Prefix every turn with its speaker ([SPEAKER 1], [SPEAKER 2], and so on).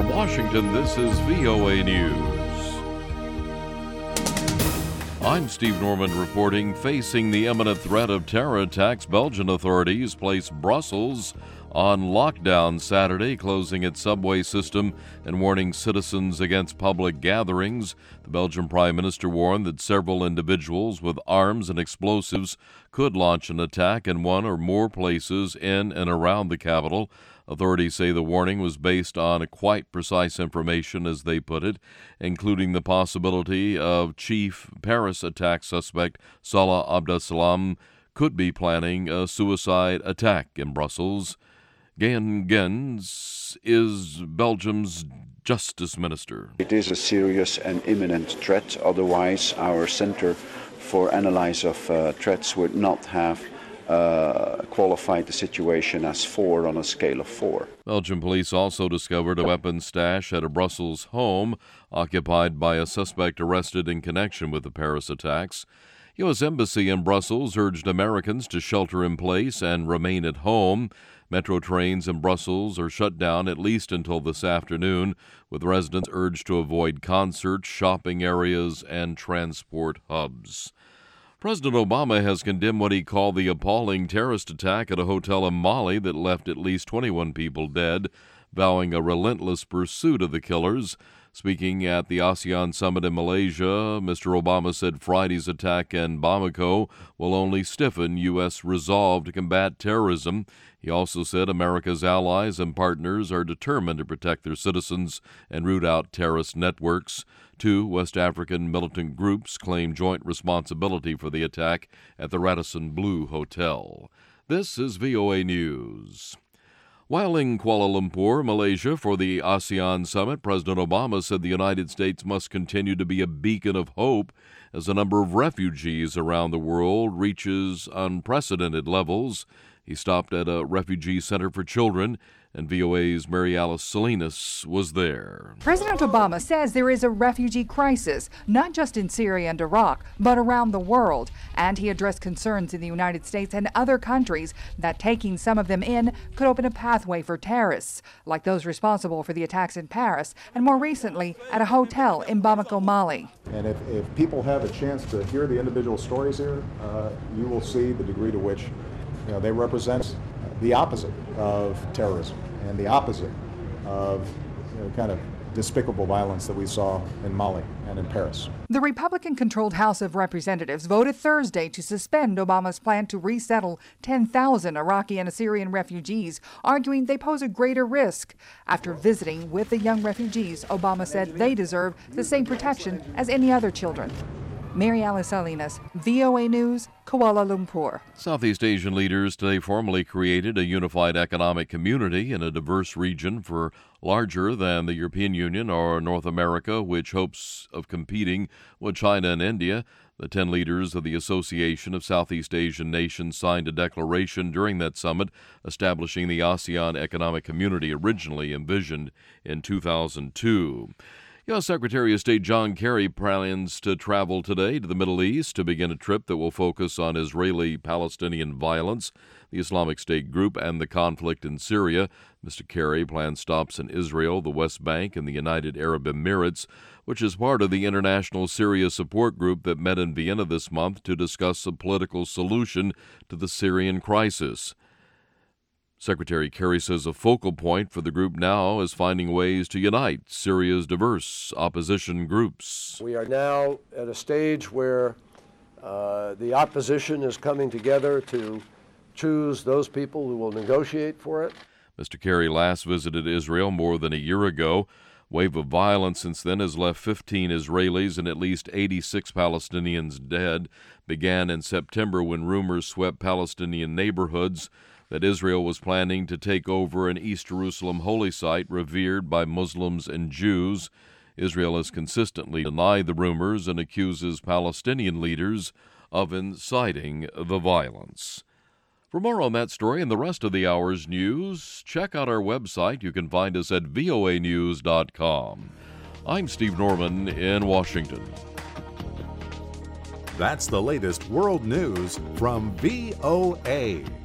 [SPEAKER 1] From Washington, this is VOA News. I'm Steve Norman reporting. Facing the imminent threat of terror attacks, Belgian authorities placed Brussels on lockdown Saturday, closing its subway system and warning citizens against public gatherings. The Belgian Prime Minister warned that several individuals with arms and explosives could launch an attack in one or more places in and around the capital. Authorities say the warning was based on quite precise information, as they put it, including the possibility of chief Paris attack suspect Salah Abdeslam could be planning a suicide attack in Brussels. Geert Gens is Belgium's justice minister.
[SPEAKER 2] It is a serious and imminent threat. Otherwise, our Center for Analysis of Threats would not have qualified the situation as 4 on a scale of 4.
[SPEAKER 1] Belgian police also discovered a weapons stash at a Brussels home occupied by a suspect arrested in connection with the Paris attacks. U.S. Embassy in Brussels urged Americans to shelter in place and remain at home. Metro trains in Brussels are shut down at least until this afternoon, with residents urged to avoid concerts, shopping areas, and transport hubs. President Obama has condemned what he called the appalling terrorist attack at a hotel in Mali that left at least 21 people dead, vowing a relentless pursuit of the killers. Speaking at the ASEAN summit in Malaysia, Mr. Obama said Friday's attack in Bamako will only stiffen U.S. resolve to combat terrorism. He also said America's allies and partners are determined to protect their citizens and root out terrorist networks. 2 West African militant groups claim joint responsibility for the attack at the Radisson Blu Hotel. This is VOA News. While in Kuala Lumpur, Malaysia, for the ASEAN summit, President Obama said the United States must continue to be a beacon of hope as the number of refugees around the world reaches unprecedented levels. He stopped at a refugee center for children, and VOA's Mary Alice Salinas was there.
[SPEAKER 3] President Obama says there is a refugee crisis, not just in Syria and Iraq, but around the world. And he addressed concerns in the United States and other countries that taking some of them in could open a pathway for terrorists, like those responsible for the attacks in Paris, and more recently at a hotel in Bamako, Mali.
[SPEAKER 4] And if people have a chance to hear the individual stories here, you will see the degree to which they represent the opposite of terrorism and the opposite of kind of despicable violence that we saw in Mali and in Paris.
[SPEAKER 3] The Republican-controlled House of Representatives voted Thursday to suspend Obama's plan to resettle 10,000 Iraqi and Syrian refugees, arguing they pose a greater risk. After visiting with the young refugees, Obama said they deserve the same protection as any other children. Mary Alice Salinas, VOA News, Kuala Lumpur.
[SPEAKER 1] Southeast Asian leaders today formally created a unified economic community in a diverse region for larger than the European Union or North America, which hopes of competing with China and India. The 10 leaders of the Association of Southeast Asian Nations signed a declaration during that summit establishing the ASEAN Economic Community originally envisioned in 2002. U.S. Secretary of State John Kerry plans to travel today to the Middle East to begin a trip that will focus on Israeli-Palestinian violence, the Islamic State group, and the conflict in Syria. Mr. Kerry plans stops in Israel, the West Bank, and the United Arab Emirates, which is part of the International Syria Support Group that met in Vienna this month to discuss a political solution to the Syrian crisis. Secretary Kerry says a focal point for the group now is finding ways to unite Syria's diverse opposition groups.
[SPEAKER 5] We are now at a stage where the opposition is coming together to choose those people who will negotiate for it.
[SPEAKER 1] Mr. Kerry last visited Israel more than a year ago. Wave of violence since then has left 15 Israelis and at least 86 Palestinians dead. Began in September when rumors swept Palestinian neighborhoods that Israel was planning to take over an East Jerusalem holy site revered by Muslims and Jews. Israel has consistently denied the rumors and accuses Palestinian leaders of inciting the violence. For more on that story and the rest of the hour's news, check out our website. You can find us at voanews.com. I'm Steve Norman in Washington.
[SPEAKER 6] That's the latest world news from VOA.